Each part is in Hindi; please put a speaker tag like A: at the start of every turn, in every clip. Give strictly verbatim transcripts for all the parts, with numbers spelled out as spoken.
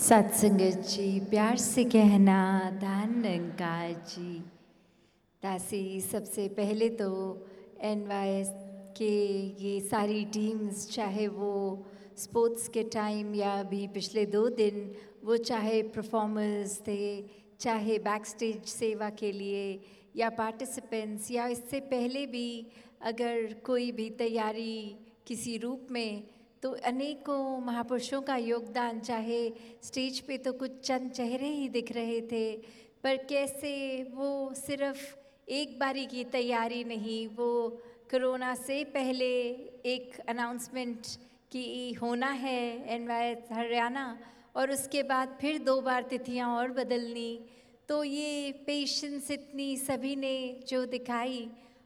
A: सत्संगत जी प्यार से कहना दान निरंकार जी। दासी सबसे पहले तो एन वाई एस के ये सारी टीम्स, चाहे वो स्पोर्ट्स के टाइम या अभी पिछले दो दिन, वो चाहे परफॉर्मर्स थे, चाहे बैक स्टेज सेवा के लिए या पार्टिसिपेंट्स, या इससे पहले भी अगर कोई भी तैयारी किसी रूप में, तो अनेकों महापुरुषों का योगदान। चाहे स्टेज पे तो कुछ चंद चेहरे ही दिख रहे थे, पर कैसे वो सिर्फ एक बारी की तैयारी नहीं, वो कोरोना से पहले एक अनाउंसमेंट की होना है एन वाई एस हरियाणा, और उसके बाद फिर दो बार तिथियां और बदलनी। तो ये पेशेंस इतनी सभी ने जो दिखाई,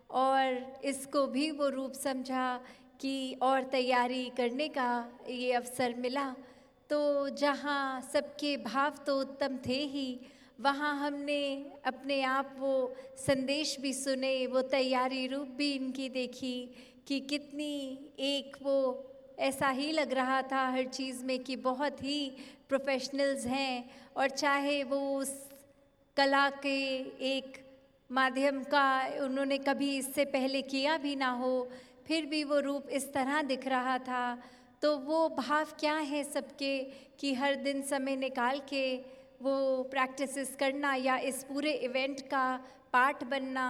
A: और इसको भी वो रूप समझा कि और तैयारी करने का ये अवसर मिला। तो जहाँ सबके भाव तो उत्तम थे ही, वहाँ हमने अपने आप वो संदेश भी सुने, वो तैयारी रूप भी इनकी देखी कि कितनी एक वो ऐसा ही लग रहा था हर चीज़ में कि बहुत ही प्रोफेशनल्स हैं। और चाहे वो उस कला के एक माध्यम का उन्होंने कभी इससे पहले किया भी ना हो, फिर भी वो रूप इस तरह दिख रहा था। तो वो भाव क्या है सबके कि हर दिन समय निकाल के वो प्रैक्टिसेस करना या इस पूरे इवेंट का पार्ट बनना,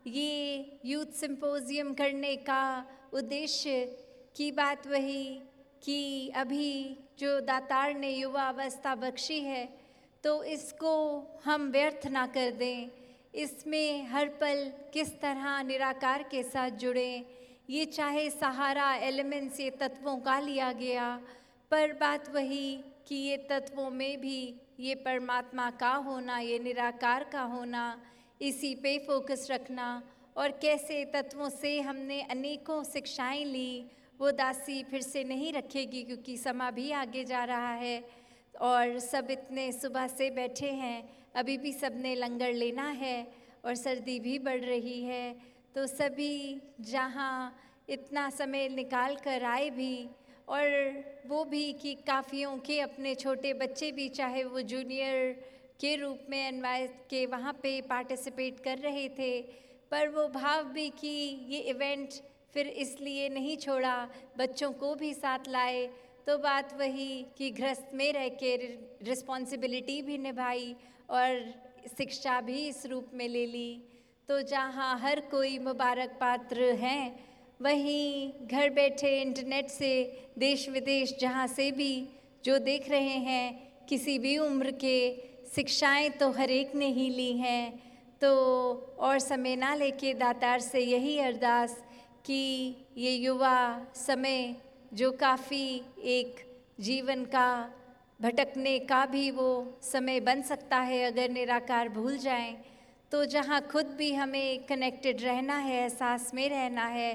A: ये यूथ सिंपोजियम करने का उद्देश्य की बात वही कि अभी जो दातार ने युवा अवस्था बख्शी है, तो इसको हम व्यर्थ ना कर दें। इसमें हर पल किस तरह निराकार के साथ जुड़ें, ये चाहे सहारा एलिमेंट्स ये तत्वों का लिया गया, पर बात वही कि ये तत्वों में भी ये परमात्मा का होना, ये निराकार का होना, इसी पे फोकस रखना। और कैसे तत्वों से हमने अनेकों शिक्षाएं ली, वो दासी फिर से नहीं रखेगी क्योंकि समा भी आगे जा रहा है और सब इतने सुबह से बैठे हैं, अभी भी सब ने लंगर लेना है और सर्दी भी बढ़ रही है। तो सभी जहाँ इतना समय निकाल कर आए भी, और वो भी कि काफ़ियों के अपने छोटे बच्चे भी, चाहे वो जूनियर के रूप में एन वाई एस के वहाँ पे पार्टिसिपेट कर रहे थे, पर वो भाव भी कि ये इवेंट फिर इसलिए नहीं छोड़ा, बच्चों को भी साथ लाए। तो बात वही कि गृहस्थ में रह के रिस्पॉन्सिबिलिटी भी निभाई और शिक्षा भी इस रूप में ले ली। तो जहाँ हर कोई मुबारक पात्र हैं, वहीं घर बैठे इंटरनेट से देश विदेश जहाँ से भी जो देख रहे हैं, किसी भी उम्र के, शिक्षाएं तो हर एक ने ही ली हैं। तो और समय ना लेके दातार से यही अरदास कि ये युवा समय जो काफ़ी एक जीवन का भटकने का भी वो समय बन सकता है अगर निराकार भूल जाएं, तो जहाँ खुद भी हमें कनेक्टेड रहना है, एहसास में रहना है,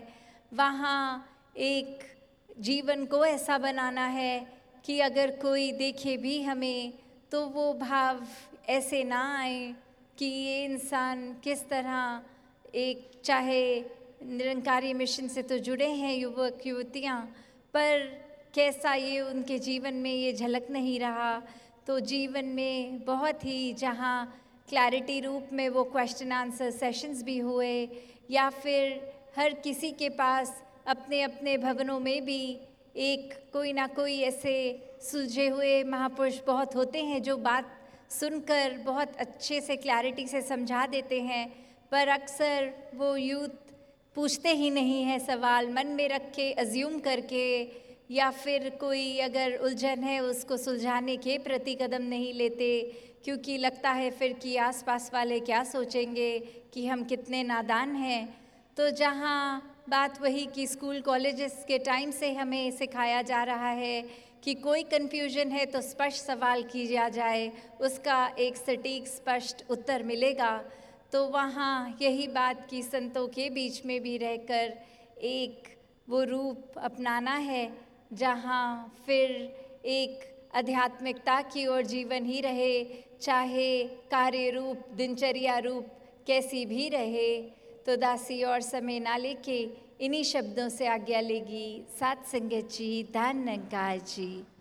A: वहाँ एक जीवन को ऐसा बनाना है कि अगर कोई देखे भी हमें तो वो भाव ऐसे ना आए कि ये इंसान किस तरह एक, चाहे निरंकारी मिशन से तो जुड़े हैं युवक युवतियाँ, पर कैसा ये उनके जीवन में ये झलक नहीं रहा। तो जीवन में बहुत ही जहाँ क्लैरिटी रूप में वो क्वेश्चन आंसर सेशंस भी हुए, या फिर हर किसी के पास अपने अपने भवनों में भी एक कोई ना कोई ऐसे सुलझे हुए महापुरुष बहुत होते हैं जो बात सुनकर बहुत अच्छे से क्लैरिटी से समझा देते हैं, पर अक्सर वो यूथ पूछते ही नहीं है सवाल, मन में रख के अज्यूम करके, या फिर कोई अगर उलझन है उसको सुलझाने के प्रति कदम नहीं लेते, क्योंकि लगता है फिर कि आसपास वाले क्या सोचेंगे कि हम कितने नादान हैं। तो जहाँ बात वही कि स्कूल कॉलेजेस के टाइम से हमें सिखाया जा रहा है कि कोई कन्फ्यूजन है तो स्पष्ट सवाल किया जाए, उसका एक सटीक स्पष्ट उत्तर मिलेगा। तो वहाँ यही बात कि संतों के बीच में भी रहकर एक वो रूप अपनाना है, जहाँ फिर एक आध्यात्मिकता की ओर जीवन ही रहे, चाहे कार्य रूप दिनचर्या रूप कैसी भी रहे। तो दासी और समय ना लेके इन्हीं शब्दों से आज्ञा लेगी। सात संगत जी, दान निरंकार जी।